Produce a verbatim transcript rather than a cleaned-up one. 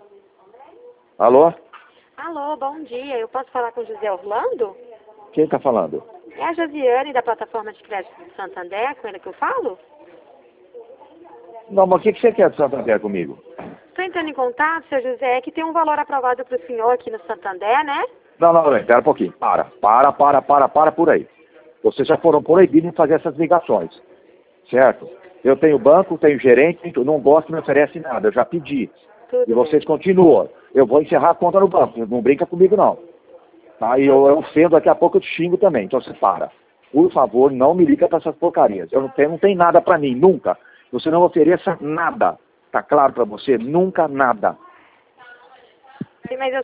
Alô? Alô, bom dia. Eu posso falar com o José Orlando? Quem está falando? É a Josiane da plataforma de crédito do Santander, com ele que eu falo? Não, mas o que, que você quer do Santander comigo? Estou entrando em contato, seu José, que tem um valor aprovado para o senhor aqui no Santander, né? Não, não, não, espera um pouquinho. Para, para, para, para, para por aí. Vocês já foram proibidos de fazer essas ligações, certo? Eu tenho banco, tenho gerente, não gosto, não me oferece nada, eu já pedi. Tudo E vocês bem. continuam. Eu vou encerrar a conta no banco, não brinca comigo não. Tá? E eu, eu ofendo, daqui a pouco eu te xingo também, então você para. Por favor, não me liga para essas porcarias. Eu não tenho, não tem nada para mim, nunca. Você não ofereça nada. Tá claro para você? Nunca nada. Sim, mas eu